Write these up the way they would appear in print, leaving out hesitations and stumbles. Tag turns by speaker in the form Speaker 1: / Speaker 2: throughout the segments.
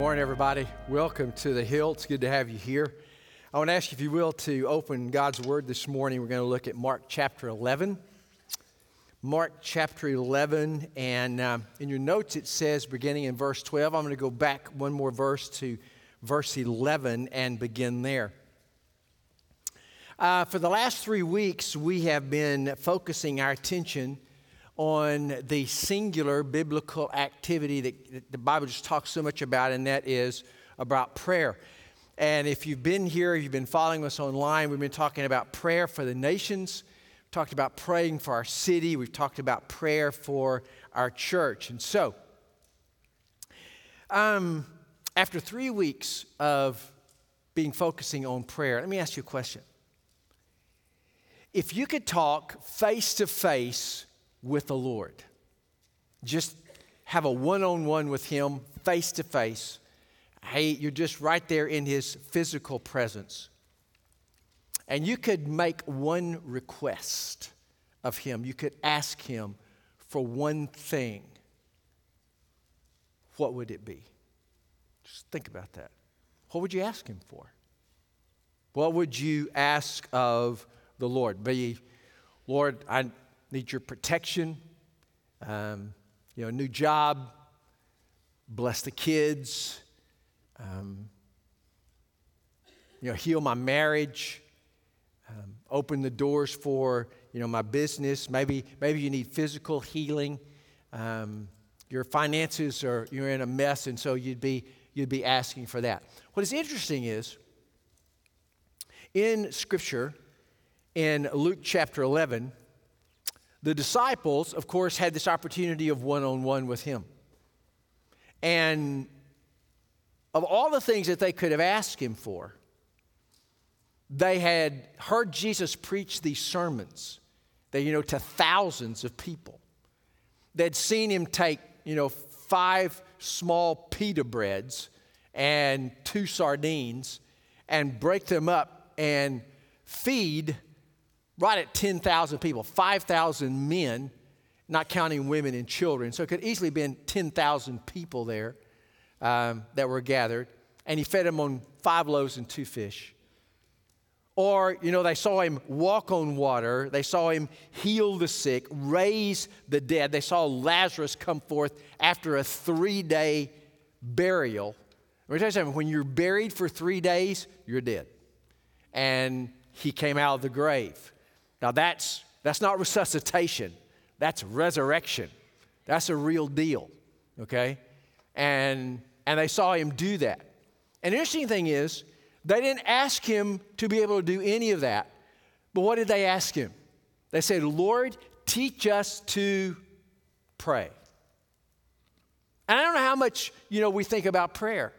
Speaker 1: Morning, everybody. Welcome to the Hill. It's good to have you here. I want to ask you, if you will, to open God's Word this morning. We're going to look at Mark chapter 11. Mark chapter 11, and in your notes it says, beginning in verse 12, I'm going to go back one more verse to verse 11 and begin there. For the last 3 weeks, we have been focusing our attention on the singular biblical activity that the Bible just talks so much about, and that is about prayer. And if you've been here, you've been following us online, we've been talking about prayer for the nations. We've talked about praying for our city. We've talked about prayer for our church. And so, after 3 weeks of focusing on prayer, let me ask you a question. If you could talk face to face with the Lord, just have a one-on-one with Him, face to face. Hey, you're just right there in His physical presence. And you could make one request of Him. You could ask Him for one thing. What would it be? Just think about that. What would you ask Him for? What would you ask of the Lord? Lord, I need your protection, a new job, bless the kids, heal my marriage, open the doors for, my business. Maybe you need physical healing. Your finances you're in a mess, and so you'd be asking for that. What is interesting is, in Scripture, in Luke chapter 11, the disciples, of course, had this opportunity of one-on-one with Him. And of all the things that they could have asked Him for, they had heard Jesus preach these sermons that, to thousands of people. They'd seen Him take, 5 small pita breads and 2 sardines and break them up and feed right at 10,000 people, 5,000 men, not counting women and children. So it could easily have been 10,000 people there that were gathered. And He fed them on 5 loaves and 2 fish. Or, they saw Him walk on water. They saw Him heal the sick, raise the dead. They saw Lazarus come forth after a 3-day burial. Let me tell you something. When you're buried for 3 days, you're dead. And He came out of the grave. Now that's not resuscitation. That's resurrection. That's a real deal, okay? And they saw Him do that. And the interesting thing is, they didn't ask Him to be able to do any of that. But what did they ask Him? They said, Lord, teach us to pray. And I don't know how much, we think about prayer.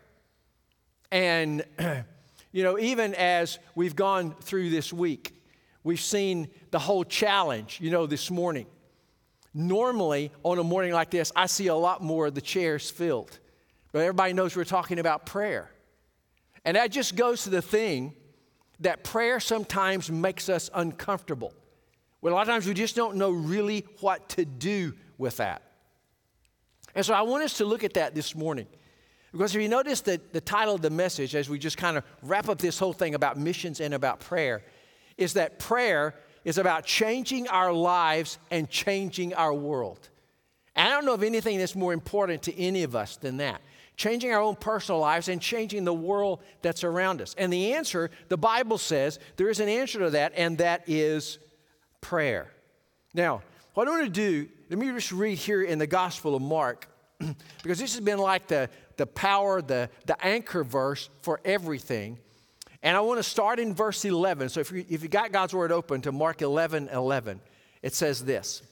Speaker 1: And, even as we've gone through this week, we've seen the whole challenge, this morning. Normally, on a morning like this, I see a lot more of the chairs filled. But everybody knows we're talking about prayer. And that just goes to the thing that prayer sometimes makes us uncomfortable. Well, a lot of times we just don't know really what to do with that. And so I want us to look at that this morning. Because if you notice that the title of the message, as we just kind of wrap up this whole thing about missions and about prayer, is that prayer is about changing our lives and changing our world. And I don't know of anything that's more important to any of us than that. Changing our own personal lives and changing the world that's around us. And the answer, the Bible says, there is an answer to that, and that is prayer. Now, what I want to do, let me just read here in the Gospel of Mark, because this has been like the power, the anchor verse for everything. And I want to start in verse 11. So if you got God's Word open to Mark 11:11, it says this.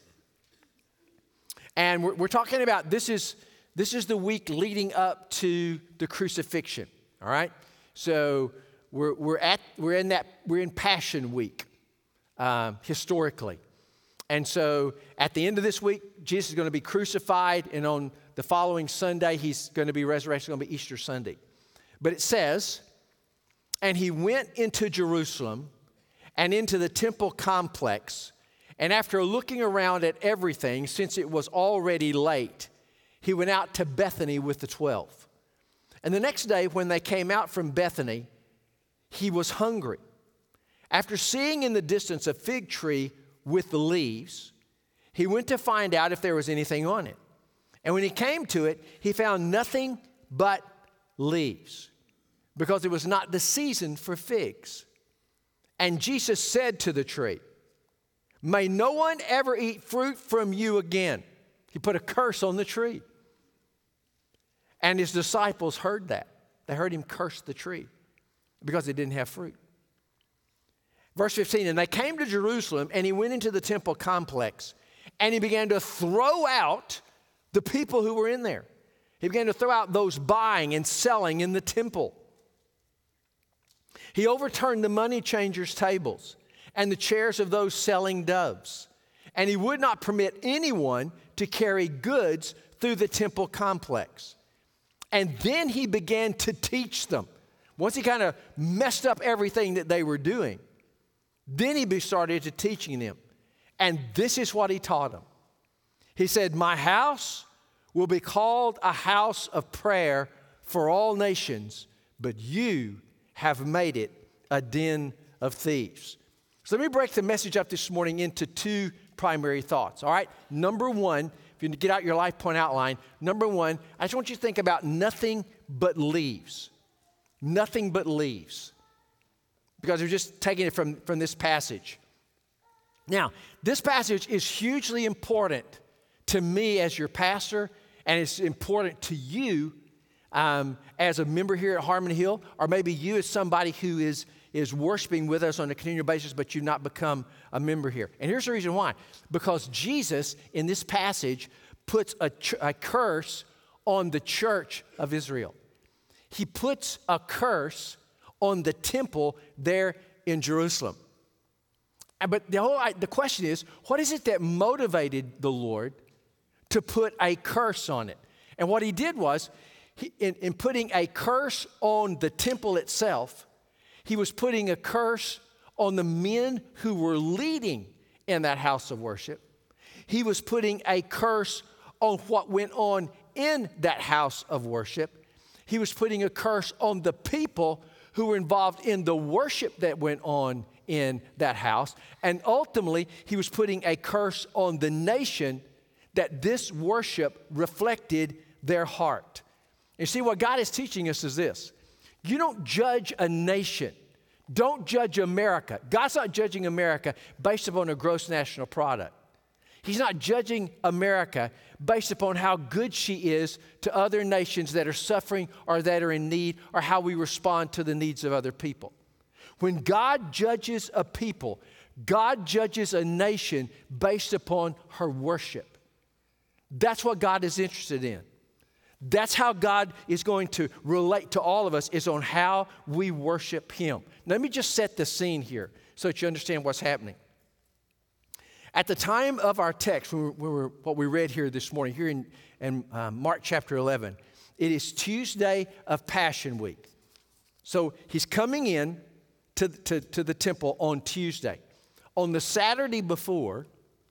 Speaker 1: And we're talking about this is the week leading up to the crucifixion. All right. So we're in Passion Week historically, and so at the end of this week, Jesus is going to be crucified, and on the following Sunday, He's going to be resurrected. It's going to be Easter Sunday. But it says, and He went into Jerusalem and into the temple complex, and after looking around at everything, since it was already late, He went out to Bethany with the 12. And the next day, when they came out from Bethany, he was hungry. After seeing in the distance a fig tree with the leaves, he went to find out if there was anything on it. And when he came to it, he found nothing but leaves, because it was not the season for figs. And Jesus said to the tree, "May no one ever eat fruit from you again." He put a curse on the tree. And his disciples heard that. They heard him curse the tree because it didn't have fruit. Verse 15, and they came to Jerusalem, and he went into the temple complex, and he began to throw out the people who were in there. He began to throw out those buying and selling in the temple. He overturned the money changers' tables and the chairs of those selling doves. And he would not permit anyone to carry goods through the temple complex. And then he began to teach them. Once he kind of messed up everything that they were doing, then he started to teaching them. And this is what he taught them. He said, "My house will be called a house of prayer for all nations, but you have made it a den of thieves." So let me break the message up this morning into two primary thoughts, all right? Number one, if you get out your life point outline, number one, I just want you to think about nothing but leaves. Nothing but leaves. Because we're just taking it from this passage. Now, this passage is hugely important to me as your pastor, and it's important to you as a member here at Harmon Hill, or maybe you as somebody who is worshiping with us on a continual basis, but you've not become a member here. And here's the reason why. Because Jesus, in this passage, puts a curse on the church of Israel. He puts a curse on the temple there in Jerusalem. But the question is, what is it that motivated the Lord to put a curse on it? And what he did was, in putting a curse on the temple itself, he was putting a curse on the men who were leading in that house of worship. He was putting a curse on what went on in that house of worship. He was putting a curse on the people who were involved in the worship that went on in that house. And ultimately, he was putting a curse on the nation that this worship reflected their heart. You see, what God is teaching us is this. You don't judge a nation. Don't judge America. God's not judging America based upon a gross national product. He's not judging America based upon how good she is to other nations that are suffering or that are in need, or how we respond to the needs of other people. When God judges a people, God judges a nation based upon her worship. That's what God is interested in. That's how God is going to relate to all of us, is on how we worship Him. Let me just set the scene here so that you understand what's happening. At the time of our text, what we read here this morning, here in Mark chapter 11, it is Tuesday of Passion Week. So he's coming in to the temple on Tuesday. On the Saturday before,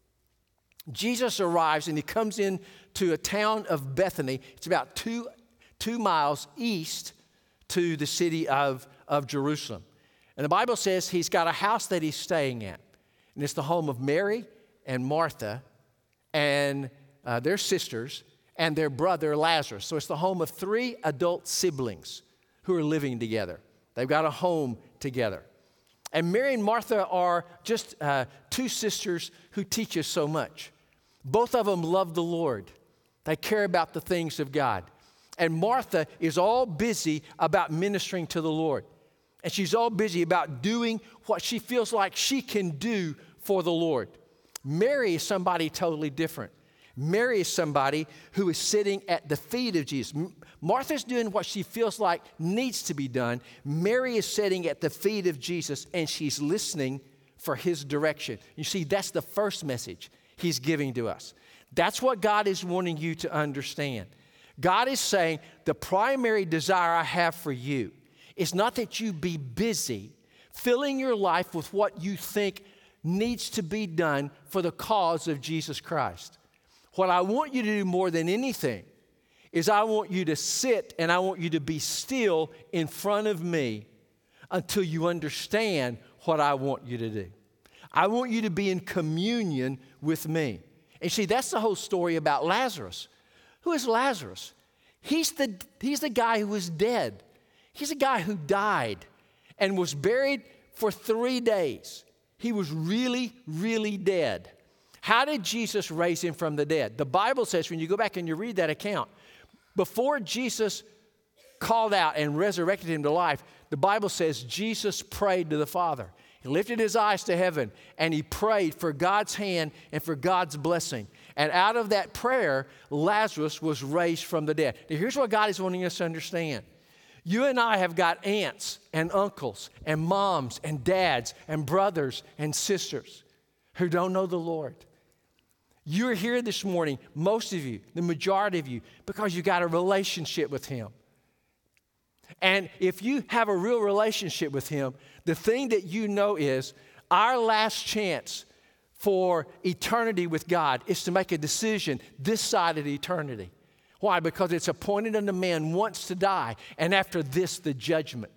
Speaker 1: Jesus arrives and he comes in to a town of Bethany. It's about two miles east to the city of Jerusalem. And the Bible says he's got a house that he's staying at. And it's the home of Mary and Martha and their sisters and their brother Lazarus. So it's the home of 3 adult siblings who are living together. They've got a home together. And Mary and Martha are just 2 sisters who teach us so much. Both of them love the Lord. They care about the things of God. And Martha is all busy about ministering to the Lord. And she's all busy about doing what she feels like she can do for the Lord. Mary is somebody totally different. Mary is somebody who is sitting at the feet of Jesus. Martha's doing what she feels like needs to be done. Mary is sitting at the feet of Jesus, and she's listening for his direction. You see, that's the first message he's giving to us. That's what God is wanting you to understand. God is saying, the primary desire I have for you is not that you be busy filling your life with what you think needs to be done for the cause of Jesus Christ. What I want you to do more than anything is I want you to sit and I want you to be still in front of me until you understand what I want you to do. I want you to be in communion with me. And see, that's the whole story about Lazarus. Who is Lazarus? He's the guy who was dead. He's a guy who died and was buried for 3 days. He was really, really dead. How did Jesus raise him from the dead? The Bible says, when you go back and you read that account, before Jesus called out and resurrected him to life, the Bible says Jesus prayed to the Father. He lifted his eyes to heaven and he prayed for God's hand and for God's blessing. And out of that prayer, Lazarus was raised from the dead. Now, here's what God is wanting us to understand. You and I have got aunts and uncles and moms and dads and brothers and sisters who don't know the Lord. You're here this morning, most of you, the majority of you, because you got a relationship with Him. And if you have a real relationship with Him, the thing that you know is our last chance for eternity with God is to make a decision this side of eternity. Why? Because it's appointed unto man once to die, and after this, the judgment.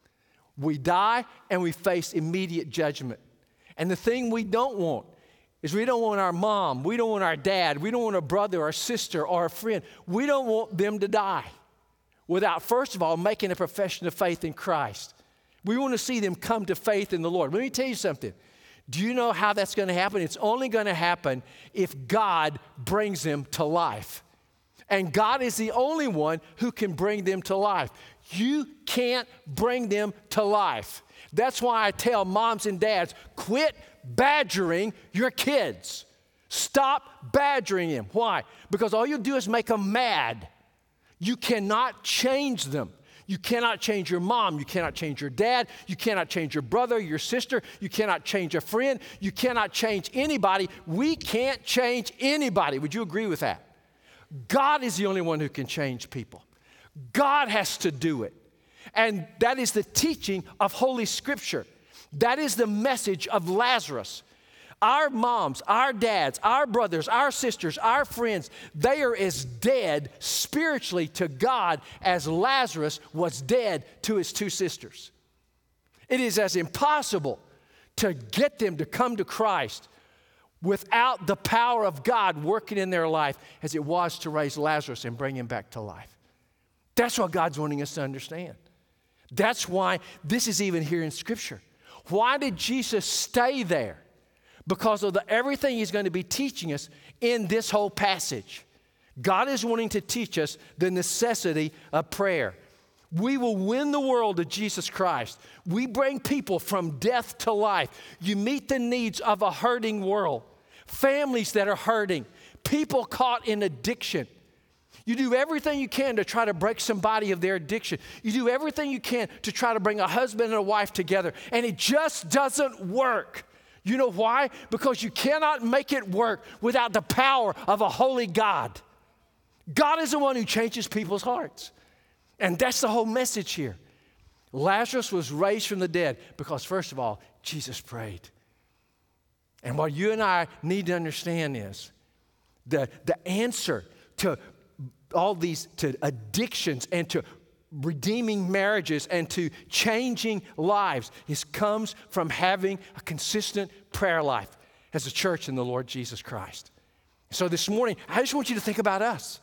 Speaker 1: We die and we face immediate judgment. And the thing we don't want is we don't want our mom, we don't want our dad, we don't want a brother or a sister or a friend. We don't want them to die without, first of all, making a profession of faith in Christ. We want to see them come to faith in the Lord. Let me tell you something. Do you know how that's going to happen? It's only going to happen if God brings them to life. And God is the only one who can bring them to life. You can't bring them to life. That's why I tell moms and dads, quit badgering your kids. Stop badgering them. Why? Because all you'll do is make them mad. You cannot change them. You cannot change your mom. You cannot change your dad. You cannot change your brother, your sister. You cannot change a friend. You cannot change anybody. We can't change anybody. Would you agree with that? God is the only one who can change people. God has to do it. And that is the teaching of Holy Scripture. That is the message of Lazarus. Our moms, our dads, our brothers, our sisters, our friends, they are as dead spiritually to God as Lazarus was dead to his 2 sisters. It is as impossible to get them to come to Christ without the power of God working in their life as it was to raise Lazarus and bring him back to life. That's what God's wanting us to understand. That's why this is even here in Scripture. Why did Jesus stay there? Because of everything He's going to be teaching us in this whole passage. God is wanting to teach us the necessity of prayer. We will win the world to Jesus Christ. We bring people from death to life. You meet the needs of a hurting world. Families that are hurting. People caught in addiction. You do everything you can to try to break somebody of their addiction. You do everything you can to try to bring a husband and a wife together. And it just doesn't work. You know why? Because you cannot make it work without the power of a holy God. God is the one who changes people's hearts. And that's the whole message here. Lazarus was raised from the dead because, first of all, Jesus prayed. And what you and I need to understand is the answer to all these, to addictions and to redeeming marriages and to changing lives, comes from having a consistent prayer life as a church in the Lord Jesus Christ. So this morning, I just want you to think about us.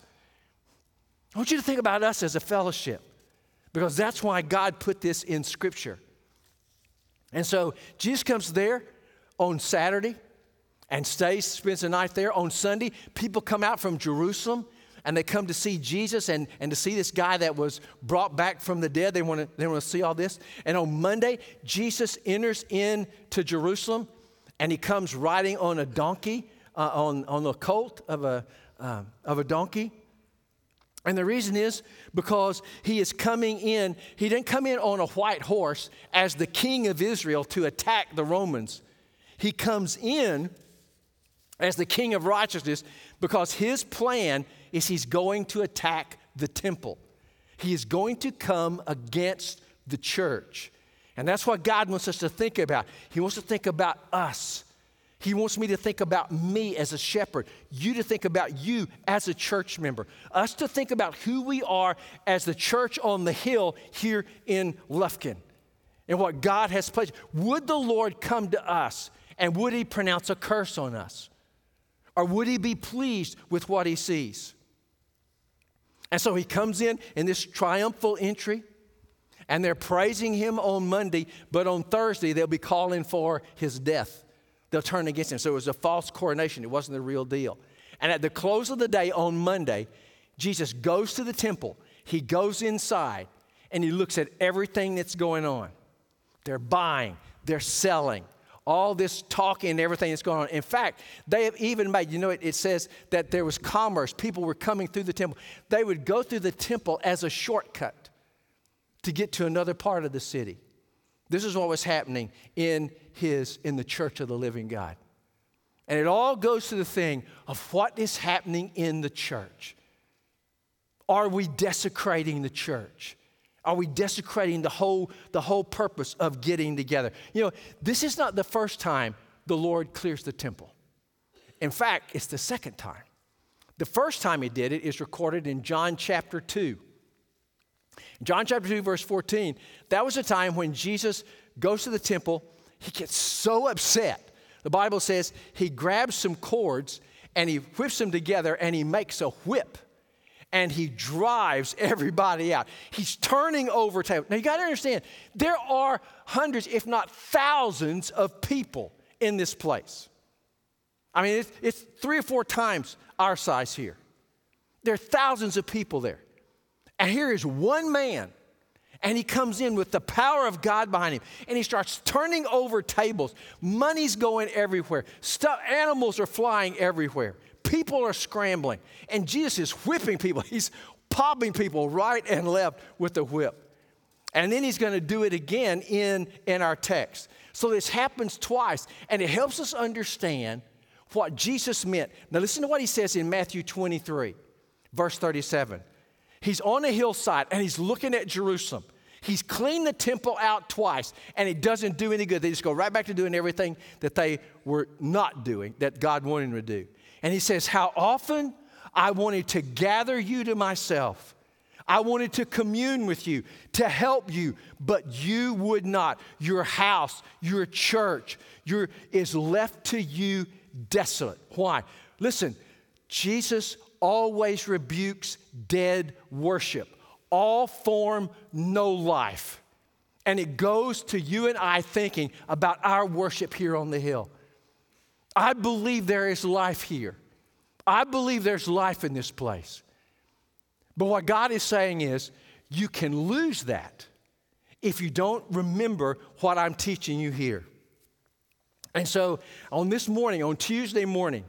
Speaker 1: I want you to think about us as a fellowship, because that's why God put this in Scripture. And so Jesus comes there on Saturday and spends the night there. On Sunday, people come out from Jerusalem and they come to see Jesus and to see this guy that was brought back from the dead. They want to see all this. And on Monday, Jesus enters into Jerusalem and he comes riding on a donkey, on the colt of a donkey. And the reason is because he is coming in. He didn't come in on a white horse as the king of Israel to attack the Romans. He comes in as the king of righteousness because his plan is he's going to attack the temple. He is going to come against the church. And that's what God wants us to think about. He wants to think about us. He wants me to think about me as a shepherd, you to think about you as a church member, us to think about who we are as the church on the hill here in Lufkin and what God has placed. Would the Lord come to us and would he pronounce a curse on us? Or would he be pleased with what he sees? And so he comes in this triumphal entry, and they're praising him on Monday, but on Thursday they'll be calling for his death. They'll turn against him. So it was a false coronation. It wasn't the real deal. And at the close of the day on Monday, Jesus goes to the temple. He goes inside, and he looks at everything that's going on. They're buying. They're selling. All this talking and everything that's going on. In fact, they have even made, it says that there was commerce. People were coming through the temple. They would go through the temple as a shortcut to get to another part of the city. This is what was happening in the church of the living God. And it all goes to the thing of what is happening in the church. Are we desecrating the church? Are we desecrating the whole purpose of getting together? This is not the first time the Lord clears the temple. In fact, it's the second time. The first time he did it is recorded in John chapter 2. John chapter 2, verse 14, that was a time when Jesus goes to the temple. He gets so upset. The Bible says he grabs some cords and he whips them together and he makes a whip. And he drives everybody out. He's turning over tables. Now, you got to understand, there are hundreds, if not thousands, of people in this place. I mean, it's 3 or 4 times our size here. There are thousands of people there. And here is one man, and he comes in with the power of God behind him, and he starts turning over tables. Money's going everywhere. Animals are flying everywhere. People are scrambling, and Jesus is whipping people. He's popping people right and left with the whip. And then he's going to do it again in our text. So this happens twice, and it helps us understand what Jesus meant. Now listen to what he says in Matthew 23, verse 37. He's on a hillside, and he's looking at Jerusalem. He's cleaned the temple out twice, and it doesn't do any good. They just go right back to doing everything that they were not doing, that God wanted them to do. And he says, how often I wanted to gather you to myself. I wanted to commune with you, to help you, but you would not. Your house, your church, is left to you desolate. Why? Listen, Jesus always rebukes dead worship. All form, no life. And it goes to you and I thinking about our worship here on the hill. I believe there is life here. I believe there's life in this place. But what God is saying is, you can lose that if you don't remember what I'm teaching you here. And so on this morning, on Tuesday morning,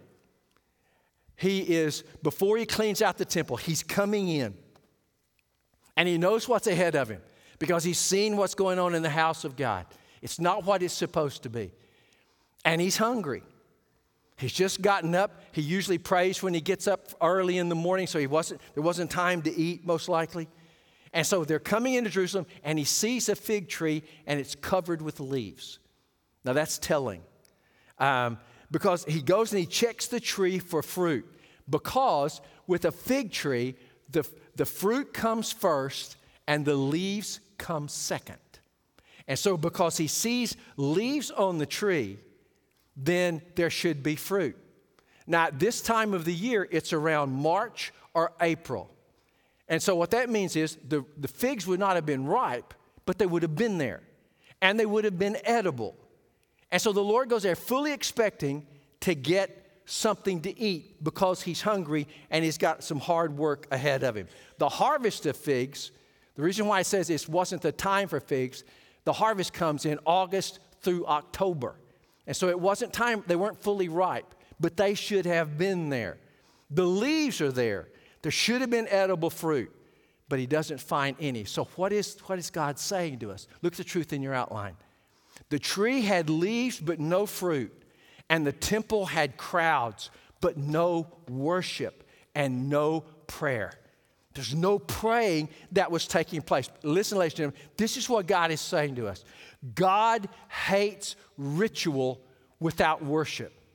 Speaker 1: before he cleans out the temple, he's coming in. And he knows what's ahead of him because he's seen what's going on in the house of God. It's not what it's supposed to be. And he's hungry. He's just gotten up. He usually prays when he gets up early in the morning, so there wasn't time to eat, most likely. And so they're coming into Jerusalem, and he sees a fig tree, and it's covered with leaves. Now, that's telling. Because he goes and he checks the tree for fruit. Because with a fig tree, the fruit comes first, and the leaves come second. And so because he sees leaves on the tree, then there should be fruit. Now, at this time of the year, it's around March or April. And so what that means is the figs would not have been ripe, but they would have been there. And they would have been edible. And so the Lord goes there fully expecting to get something to eat because he's hungry and he's got some hard work ahead of him. The harvest of figs, the reason why it says it wasn't the time for figs, the harvest comes in August through October. And so it wasn't time, they weren't fully ripe, but they should have been there. The leaves are there. There should have been edible fruit, but he doesn't find any. So what is God saying to us? Look at the truth in your outline. The tree had leaves but no fruit, and the temple had crowds but no worship and no prayer. There's no praying that was taking place. Listen, ladies and gentlemen, this is what God is saying to us. God hates ritual without worship.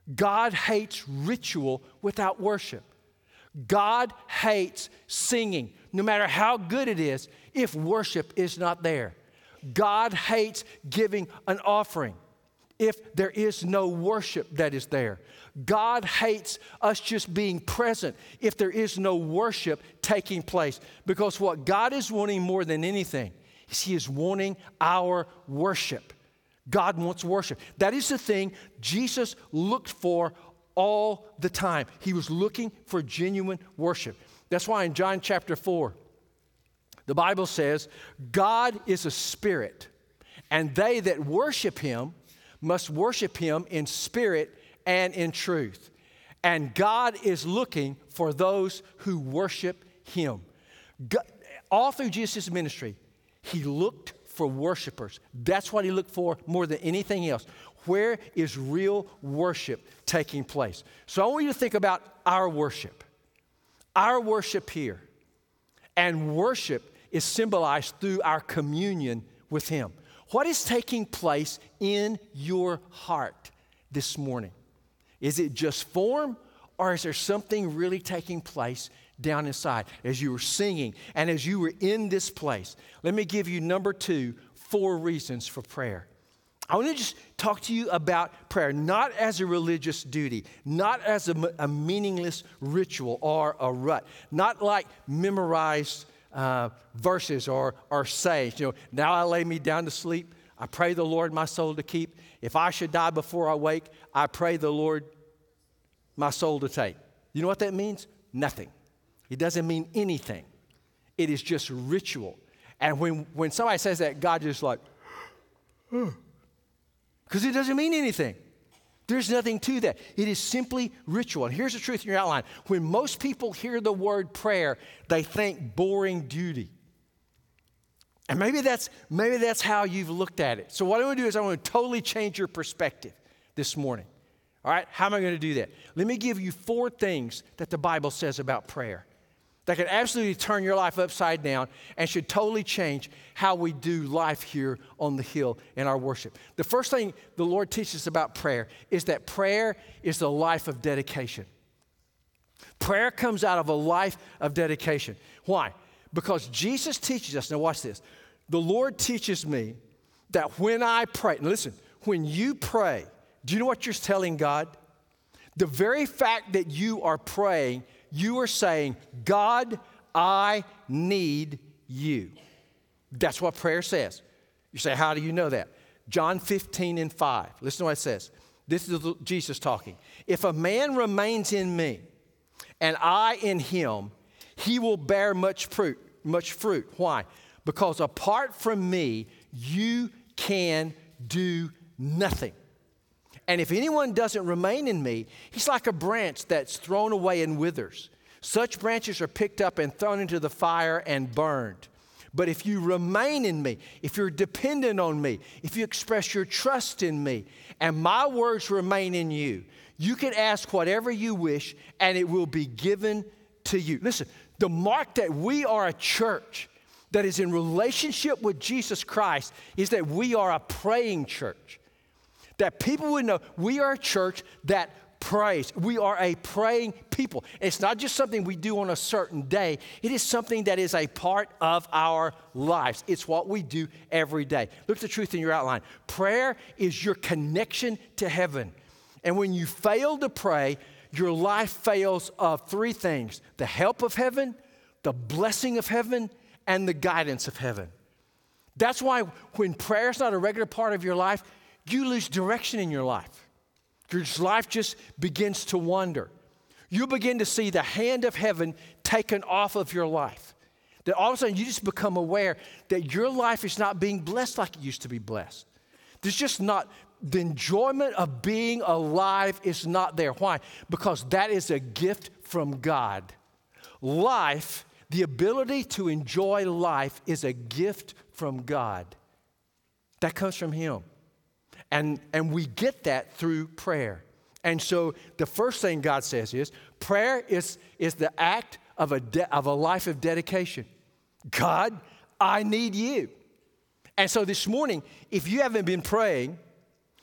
Speaker 1: God hates ritual without worship. God hates singing, no matter how good it is, if worship is not there. God hates giving an offering if there is no worship that is there. God hates us just being present if there is no worship taking place. Because what God is wanting more than anything is He is wanting our worship. God wants worship. That is the thing Jesus looked for all the time. He was looking for genuine worship. That's why in John chapter 4, the Bible says, God is a spirit, and they that worship Him must worship Him in spirit and in truth. And God is looking for those who worship Him. God, all through Jesus' ministry, He looked for worshipers. That's what He looked for more than anything else. Where is real worship taking place? So I want you to think about our worship here. And worship is symbolized through our communion with Him. What is taking place in your heart this morning? Is it just form, or is there something really taking place down inside as you were singing and as you were in this place? Let me give you number 2, 4 reasons for prayer. I want to just talk to you about prayer, not as a religious duty, not as a meaningless ritual or a rut, not like memorized verses or sayings. You know, now I lay me down to sleep. I pray the Lord my soul to keep. If I should die before I wake, I pray the Lord my soul to take. You know what that means? Nothing. It doesn't mean anything. It is just ritual. And when somebody says that, God just like, because it doesn't mean anything. There's nothing to that. It is simply ritual. And here's the truth in your outline. When most people hear the word prayer, they think boring duty. And maybe that's how you've looked at it. So what I want to do is I want to totally change your perspective this morning. All right? How am I going to do that? Let me give you 4 things that the Bible says about prayer that can absolutely turn your life upside down and should totally change how we do life here on the hill in our worship. The first thing the Lord teaches about prayer is that prayer is the life of dedication. Prayer comes out of a life of dedication. Why? Because Jesus teaches us, now watch this, the Lord teaches me that when I pray, and listen, when you pray, do you know what you're telling God? The very fact that you are praying, you are saying, God, I need you. That's what prayer says. You say, how do you know that? John 15:5. Listen to what it says. This is Jesus talking. If a man remains in me and I in him, he will bear much fruit. Why? Because apart from me, you can do nothing. And if anyone doesn't remain in me, he's like a branch that's thrown away and withers. Such branches are picked up and thrown into the fire and burned. But if you remain in me, if you're dependent on me, if you express your trust in me, and my words remain in you, you can ask whatever you wish, and it will be given to you. Listen, the mark that we are a church that is in relationship with Jesus Christ is that we are a praying church. That people would know we are a church that prays. We are a praying people. It's not just something we do on a certain day. It is something that is a part of our lives. It's what we do every day. Look at the truth in your outline. Prayer is your connection to heaven. And when you fail to pray, your life fails of 3 things: the help of heaven, the blessing of heaven, and the guidance of heaven. That's why when prayer is not a regular part of your life, you lose direction in your life. Your life just begins to wander. You begin to see the hand of heaven taken off of your life. That all of a sudden you just become aware that your life is not being blessed like it used to be blessed. There's just not, the enjoyment of being alive is not there. Why? Because that is a gift from God. Life, the ability to enjoy life, is a gift from God. That comes from Him. And we get that through prayer. And so the first thing God says is, prayer is the act of a life of dedication. God, I need you. And so this morning, if you haven't been praying,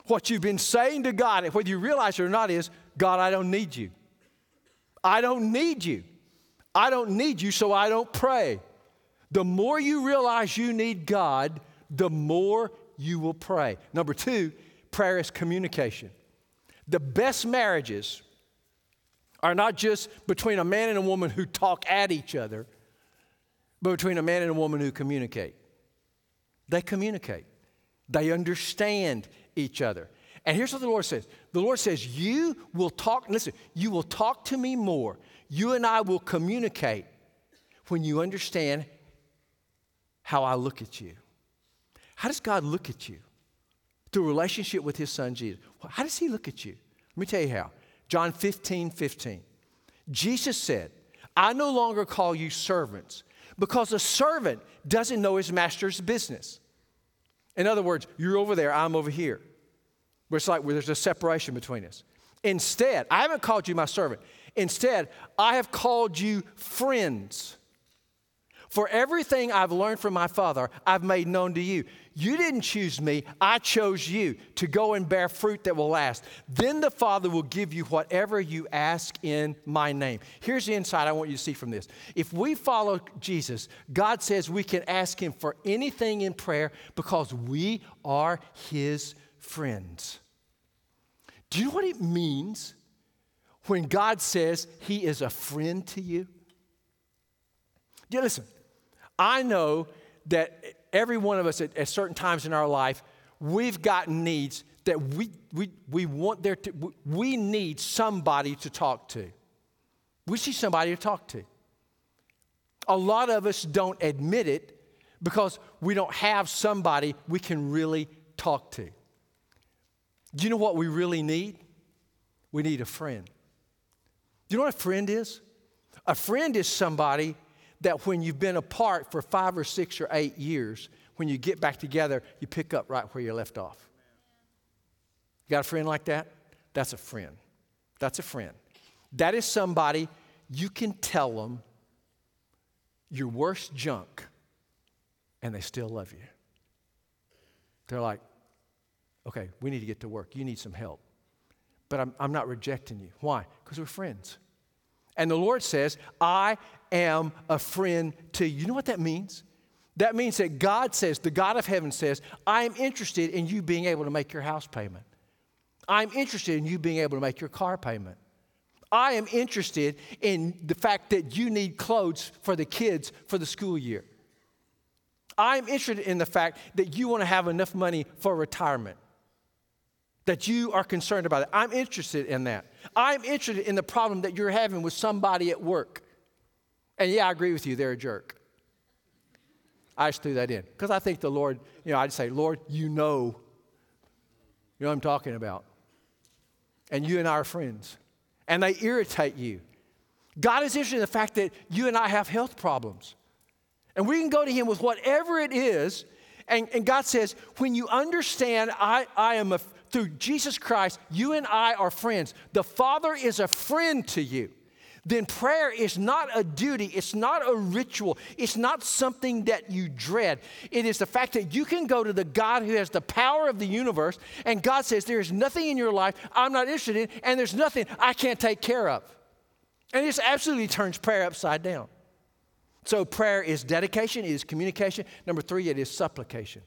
Speaker 1: What you've been saying to God, whether you realize it or not, is, God, I don't need you. I don't need you. I don't need you, so I don't pray. The more you realize you need God, the more you will pray. Number two, prayer is communication. The best marriages are not just between a man and a woman who talk at each other, but between a man and a woman who communicate. They communicate. They understand each other. And here's what the Lord says. The Lord says, you will talk to me more. You and I will communicate when you understand how I look at you. How does God look at you? Through a relationship with his son, Jesus. How does he look at you? Let me tell you how. John 15:15. Jesus said, I no longer call you servants, because a servant doesn't know his master's business. In other words, you're over there, I'm over here. Where it's like where there's a separation between us. Instead, I haven't called you my servant. Instead, I have called you friends. For everything I've learned from my Father, I've made known to you. You didn't choose me, I chose you to go and bear fruit that will last. Then the Father will give you whatever you ask in my name. Here's the insight I want you to see from this. If we follow Jesus, God says we can ask him for anything in prayer because we are his friends. Do you know what it means when God says he is a friend to you? Yeah, listen, I know that every one of us at certain times in our life, we've got needs that we need somebody to talk to. We see somebody to talk to. A lot of us don't admit it because we don't have somebody we can really talk to. Do you know what we really need? We need a friend. Do you know what a friend is? A friend is somebody that when you've been apart for 5 or 6 or 8 years, when you get back together, you pick up right where you left off. You got a friend like that? That's a friend. That's a friend. That is somebody you can tell them your worst junk, and they still love you. They're like, okay, we need to get to work. You need some help. But I'm not rejecting you. Why? Because we're friends. And the Lord says, I am a friend to you. You know what that means? That means that God says, the God of heaven says, I am interested in you being able to make your house payment. I'm interested in you being able to make your car payment. I am interested in the fact that you need clothes for the kids for the school year. I'm interested in the fact that you want to have enough money for retirement. That you are concerned about it. I'm interested in that. I'm interested in the problem that you're having with somebody at work. And yeah, I agree with you, they're a jerk. I just threw that in. Because I think the Lord, I'd say, Lord, you know what I'm talking about. And you and I are friends. And they irritate you. God is interested in the fact that you and I have health problems. And we can go to him with whatever it is. And God says, when you understand through Jesus Christ, you and I are friends. The Father is a friend to you. Then prayer is not a duty. It's not a ritual. It's not something that you dread. It is the fact that you can go to the God who has the power of the universe, and God says, there is nothing in your life I'm not interested in, and there's nothing I can't take care of. And this absolutely turns prayer upside down. So prayer is dedication, it is communication. Number 3, it is supplication.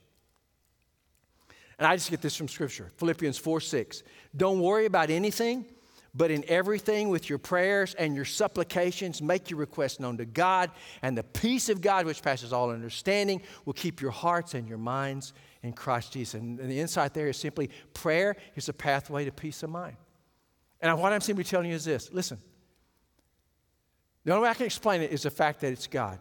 Speaker 1: And I just get this from Scripture, Philippians 4:6. Don't worry about anything, but in everything with your prayers and your supplications, make your requests known to God, and the peace of God, which passes all understanding, will keep your hearts and your minds in Christ Jesus. And the insight there is simply prayer is a pathway to peace of mind. And what I'm simply telling you is this. Listen, the only way I can explain it is the fact that it's God.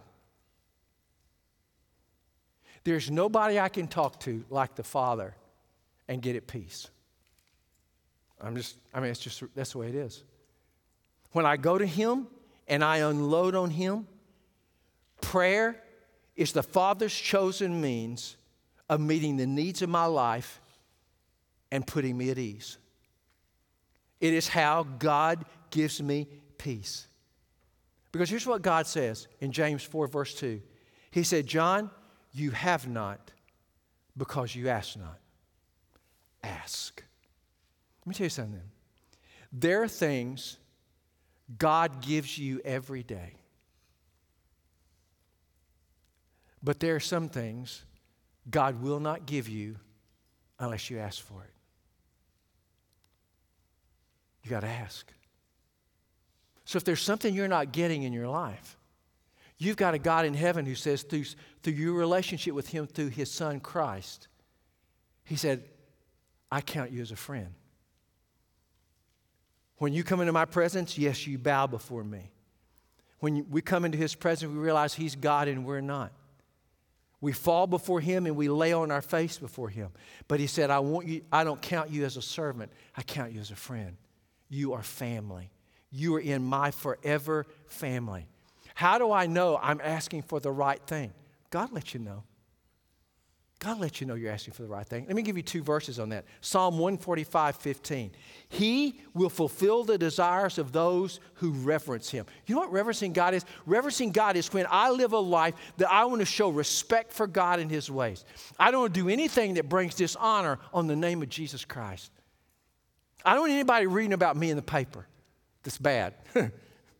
Speaker 1: There's nobody I can talk to like the Father and get at peace. That's the way it is. When I go to him and I unload on him, prayer is the Father's chosen means of meeting the needs of my life and putting me at ease. It is how God gives me peace. Because here's what God says in James 4, verse 2. He said, John, you have not because you ask not. Ask. Let me tell you something. There are things God gives you every day. But there are some things God will not give you unless you ask for it. You got to ask. So if there's something you're not getting in your life, you've got a God in heaven who says through your relationship with Him through His Son Christ, He said, I count you as a friend. When you come into my presence, yes, you bow before me. When we come into His presence, we realize He's God and we're not. We fall before Him and we lay on our face before Him. But He said, I don't count you as a servant. I count you as a friend. You are family. You are in my forever family. How do I know I'm asking for the right thing? God lets you know. God lets you know you're asking for the right thing. Let me give you 2 verses on that. Psalm 145:15. He will fulfill the desires of those who reverence Him. You know what reverencing God is? Reverencing God is when I live a life that I want to show respect for God and His ways. I don't want to do anything that brings dishonor on the name of Jesus Christ. I don't want anybody reading about me in the paper. That's bad. I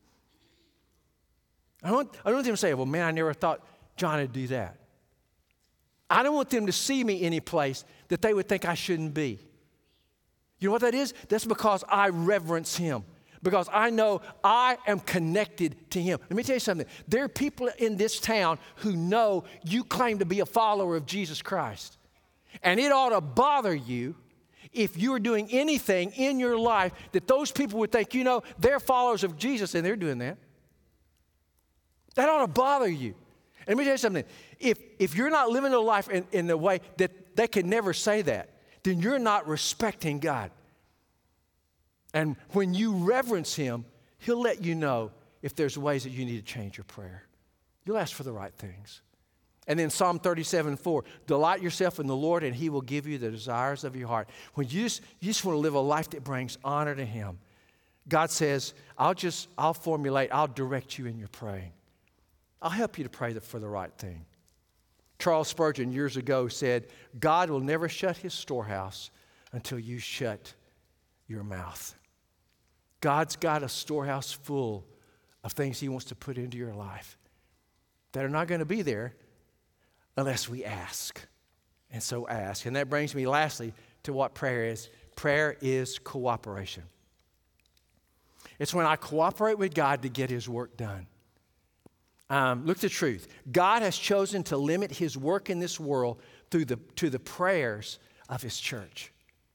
Speaker 1: don't want them to say, well, man, I never thought John would do that. I don't want them to see me any place that they would think I shouldn't be. You know what that is? That's because I reverence Him. Because I know I am connected to Him. Let me tell you something. There are people in this town who know you claim to be a follower of Jesus Christ. And it ought to bother you if you are doing anything in your life that those people would think, you know, they're followers of Jesus and they're doing that. That ought to bother you. And let me tell you something. If you're not living a life in the way that they can never say that, then you're not respecting God. And when you reverence Him, He'll let you know if there's ways that you need to change your prayer. You'll ask for the right things. And then Psalm 37:4, delight yourself in the Lord and He will give you the desires of your heart. When you just want to live a life that brings honor to Him, God says, I'll direct you in your praying. I'll help you to pray for the right thing. Charles Spurgeon years ago said, God will never shut His storehouse until you shut your mouth. God's got a storehouse full of things He wants to put into your life that are not going to be there unless we ask. And so ask. And that brings me lastly to what prayer is. Prayer is cooperation. It's when I cooperate with God to get His work done. Look at the truth. God has chosen to limit His work in this world to the prayers of His church.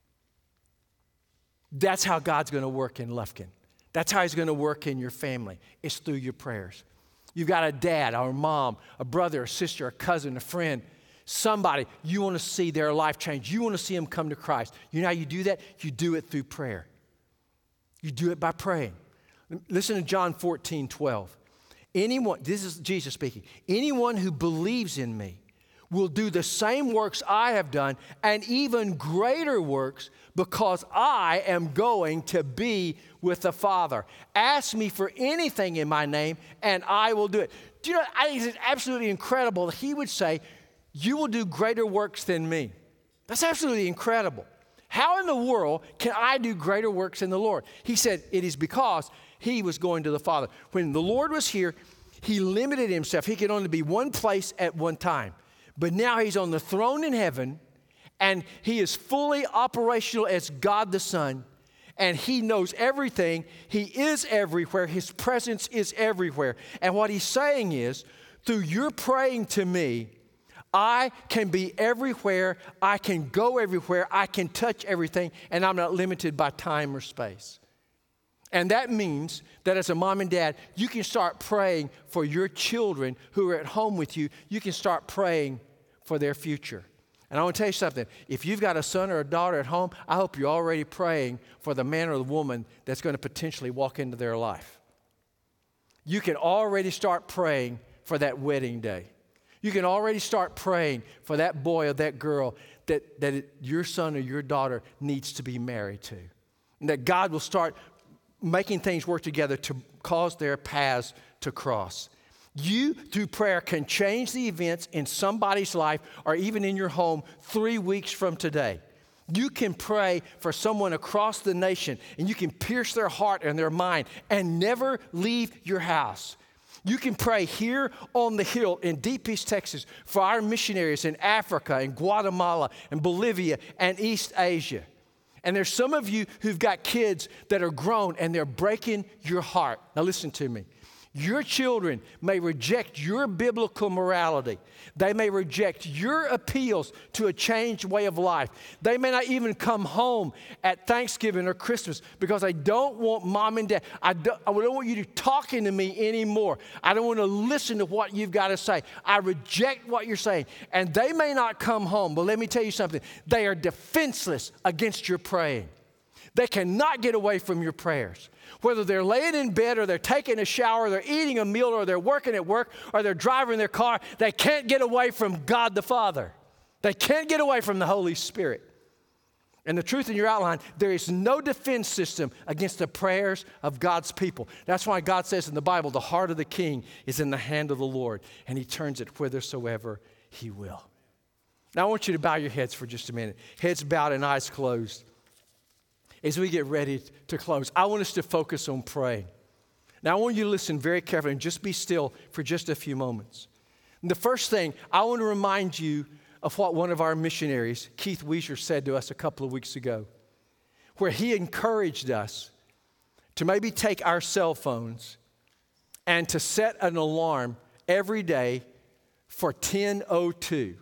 Speaker 1: That's how God's going to work in Lufkin. That's how He's going to work in your family. It's through your prayers. You've got a dad or a mom, a brother, a sister, a cousin, a friend, somebody you want to see their life change. You want to see them come to Christ. You know how you do that? You do it through prayer. You do it by praying. Listen to John 14:12. Anyone, this is Jesus speaking, anyone who believes in me will do the same works I have done and even greater works because I am going to be with the Father. Ask me for anything in my name and I will do it. Do you know, I think it's absolutely incredible that He would say, you will do greater works than me. That's absolutely incredible. How in the world can I do greater works than the Lord? He said, it is because He was going to the Father. When the Lord was here, He limited Himself. He could only be one place at one time. But now He's on the throne in heaven, and He is fully operational as God the Son, and He knows everything. He is everywhere. His presence is everywhere. And what He's saying is, through your praying to me, I can be everywhere. I can go everywhere. I can touch everything, and I'm not limited by time or space. And that means that as a mom and dad, you can start praying for your children who are at home with you. You can start praying for their future. And I want to tell you something. If you've got a son or a daughter at home, I hope you're already praying for the man or the woman that's going to potentially walk into their life. You can already start praying for that wedding day. You can already start praying for that boy or that girl that your son or your daughter needs to be married to. And that God will start making things work together to cause their paths to cross. You, through prayer, can change the events in somebody's life or even in your home 3 weeks from today. You can pray for someone across the nation, and you can pierce their heart and their mind and never leave your house. You can pray here on the hill in Deep East Texas for our missionaries in Africa and Guatemala and Bolivia and East Asia. And there's some of you who've got kids that are grown and they're breaking your heart. Now listen to me. Your children may reject your biblical morality. They may reject your appeals to a changed way of life. They may not even come home at Thanksgiving or Christmas because they don't want mom and dad. I don't want you talking to me anymore. I don't want to listen to what you've got to say. I reject what you're saying. And they may not come home, but let me tell you something. They are defenseless against your praying. They cannot get away from your prayers. Whether they're laying in bed or they're taking a shower, they're eating a meal or they're working at work or they're driving their car, they can't get away from God the Father. They can't get away from the Holy Spirit. And the truth in your outline, there is no defense system against the prayers of God's people. That's why God says in the Bible, the heart of the king is in the hand of the Lord, and he turns it whithersoever he will. Now I want you to bow your heads for just a minute. Heads bowed and eyes closed. As we get ready to close, I want us to focus on praying. Now, I want you to listen very carefully and just be still for just a few moments. And the first thing, I want to remind you of what one of our missionaries, Keith Weisher, said to us a couple of weeks ago, where he encouraged us to maybe take our cell phones and to set an alarm every day for 10:02.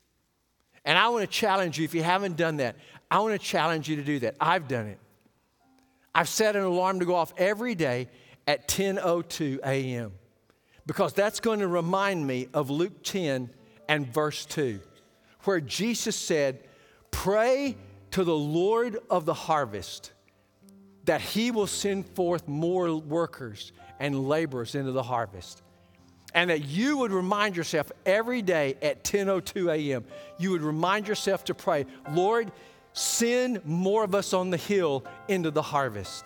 Speaker 1: And I want to challenge you, if you haven't done that, I want to challenge you to do that. I've done it. I've set an alarm to go off every day at 10:02 a.m. because that's going to remind me of Luke 10 and verse 2, where Jesus said, pray to the Lord of the harvest that he will send forth more workers and laborers into the harvest. And that you would remind yourself every day at 10:02 a.m., you would remind yourself to pray, Lord, send more of us on the hill into the harvest.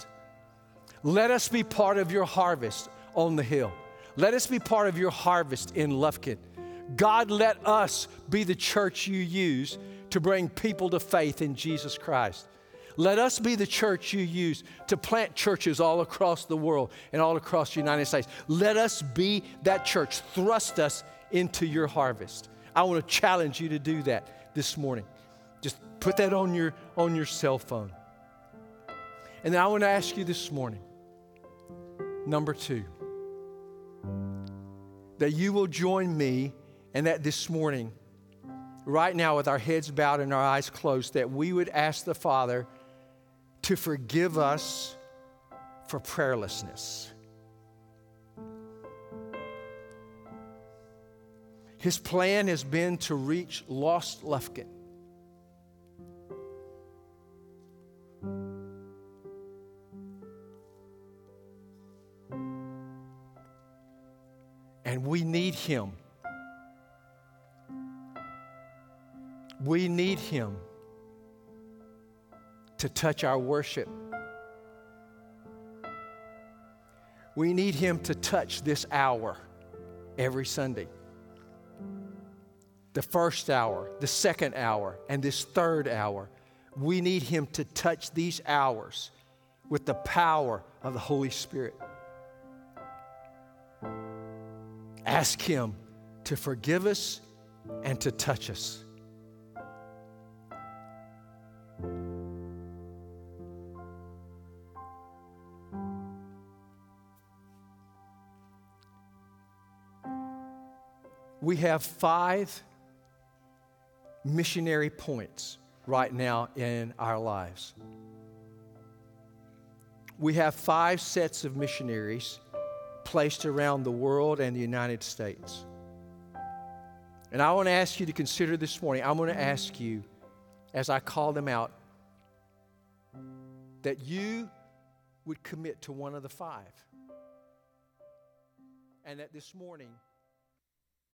Speaker 1: Let us be part of your harvest on the hill. Let us be part of your harvest in Lufkin. God, let us be the church you use to bring people to faith in Jesus Christ. Let us be the church you use to plant churches all across the world and all across the United States. Let us be that church. Thrust us into your harvest. I want to challenge you to do that this morning. Just put that on your cell phone. And then I want to ask you this morning, number 2, that you will join me and that this morning, right now with our heads bowed and our eyes closed, that we would ask the Father to forgive us for prayerlessness. His plan has been to reach lost Lufkin. And we need him. We need him to touch our worship. We need him to touch this hour every Sunday. The first hour, the second hour, and this third hour. We need him to touch these hours with the power of the Holy Spirit. Ask him to forgive us and to touch us. We have 5 missionary points right now in our lives. We have 5 sets of missionaries placed around the world and the United States. And I want to ask you to consider this morning, I'm going to ask you, as I call them out, that you would commit to one of the 5. And that this morning,